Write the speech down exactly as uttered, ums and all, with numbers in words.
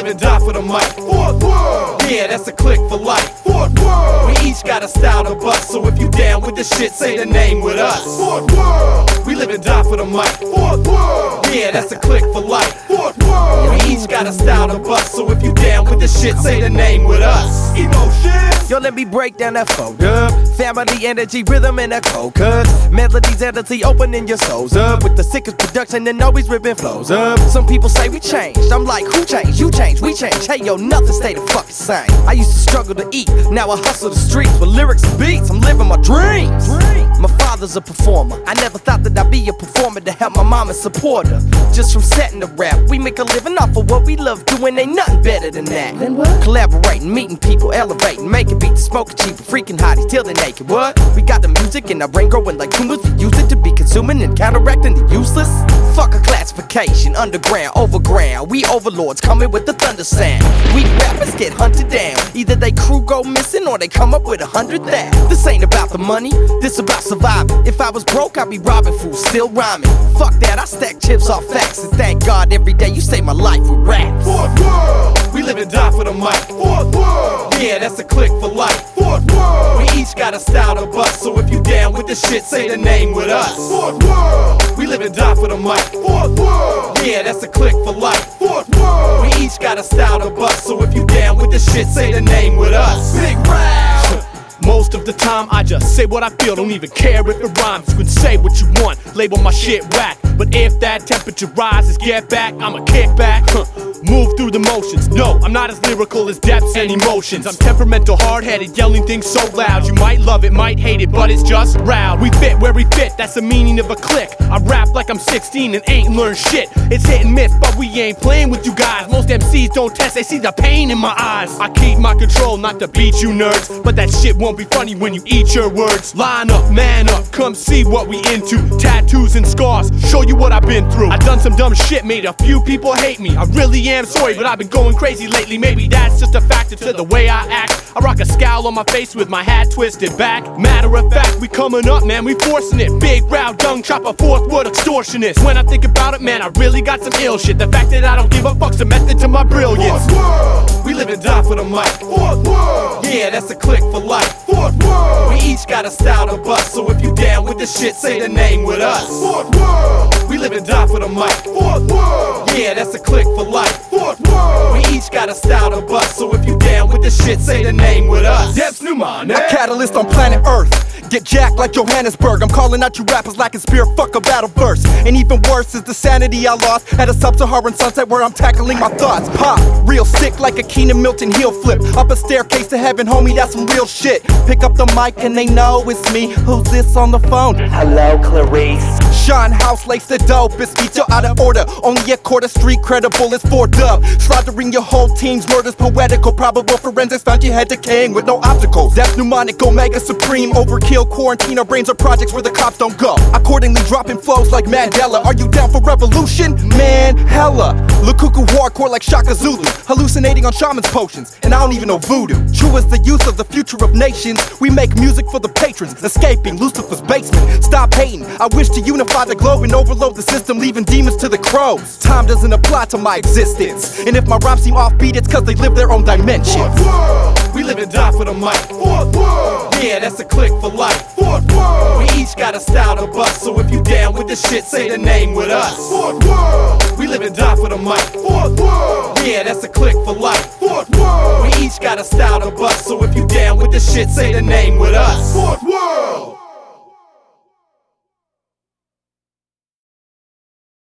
and die for the mic. Fourth world, yeah, that's a click for life. Fourth world, we each got a style to bust, so if you down with the shit, say the name with us. Fourth world, we live and die for the mic. Fourth world, yeah, that's a click for life. Fourth world, we each got a style to bust, so if you down with the shit, say the name with us. Emotions. Yo, let me break down that fold up. Family, energy, rhythm, and a cold cut. Melodies, energy, opening your souls up. With the sickest production and always ripping flows up. Some people say we changed. I'm like, who changed? You changed, we changed. Hey, yo, nothing stay the fucking same. I used to struggle to eat, now I hustle the streets with lyrics and beats. I'm living my dreams. My father's a performer. I never thought that I'd be a performer to help my mom and support her. Just from setting the rap, we make a living off of what we love doing. Ain't nothing better than that. Then what? Collaborating, meeting people, elevating, making beats, smoking cheap, freaking hotties till they're naked. What? We got the music in our brain growing like tumors. We use it to be consuming and counteracting the useless. Fuck a classification, underground, overground. We overlords coming with the thunder sound. Weak rappers get hunted down. Either they crew go missing or they come up with a hundred thousand. This ain't about the money, this about surviving. If I was broke, I'd be robbing fools, still rhyming. Fuck that, I stack chips off facts. And thank God every day you save my life with raps. Fourth world, we live and die for the mic. Fourth world, yeah, that's a click for life. Fourth world, we each got a style to bust, so if you down with the shit, say the name with us. Fourth world, we live and die for the mic. Fourth world, yeah, that's a click for life. Fourth world, we each got a style to bust, so if you down with the shit, say the name with us. Big Round. Most of the time I just say what I feel, don't even care if it rhymes. You can say what you want, label my shit whack, but if that temperature rises, get back, I'ma kick back, huh. Move through the motions. No, I'm not as lyrical as depths and emotions. I'm temperamental, hard-headed, yelling things so loud. You might love it, might hate it, but it's just loud. We fit where we fit, that's the meaning of a click. I rap like I'm sixteen and ain't learned shit. It's hit and miss, but we ain't playing with you guys. Most M Cs don't test, they see the pain in my eyes. I keep my control, not to beat you nerds, but that shit won't be funny when you eat your words. Line up, man up, come see what we into. Tattoos and scars, show you what I've been through. I done some dumb shit, made a few people hate me. I really am sorry, but I've been going crazy lately. Maybe that's just a factor to the way I act. I rock a scowl on my face with my hat twisted back. Matter of fact, we coming up, man, we forcing it. Big, round, young, chopper, fourth wood, extortionist. When I think about it, man, I really got some ill shit. The fact that I don't give a fuck's the method to my brilliance. Fourth world, we live and die for the mic. Fourth world, yeah, that's a click for life. Fourth world, we each got a style to bust, so if you down with the shit, say the name with us. Fourth world, we live and die for the mic. Fourth world, yeah, that's a click for life. Fourth world, we each got a style to bust, so if you down with the shit, say the name with us. Debs Newman, A catalyst on planet Earth. Get jacked like Johannesburg. I'm calling out you rappers like a spear, fuck a battle verse. And even worse is the sanity I lost at a sub-Saharan sunset where I'm tackling my thoughts. Pop, real sick like a Keenan Milton heel flip. Up a staircase to heaven, homie, that's some real shit. Pick up the mic and they know it's me. Who's this on the phone? Hello, Clarice. Sean House lace the dopest beats, you're out of order. Only a quarter street credible is for dub. Slaughtering your whole team's murders, poetical, probable forensics. Found your head decaying with no obstacles. That's mnemonic, omega supreme, overkill. Quarantine our brains are projects where the cops don't go. Accordingly dropping flows like Mandela. Are you down for revolution? Man, hella. Lukuku hardcore like Shaka Zulu. Hallucinating on shaman's potions, and I don't even know voodoo. True as the use of the future of nations. We make music for the patrons, escaping Lucifer's basement. Stop hating, I wish to unify the globe and overload the system, leaving demons to the crows. Time doesn't apply to my existence, and if my rhymes seem offbeat, it's cause they live their own dimension. Fourth world, we live and die for the mic. Fourth world, yeah, that's a click for life. Fourth world, we each got a style to bust, so if you down with the shit, say the name with us. Fourth world, we live and die for the mic. Fourth world, yeah, that's a click for life. Fourth world, we each got a style to bust, so if you down with the shit, say the name with us. Fourth world.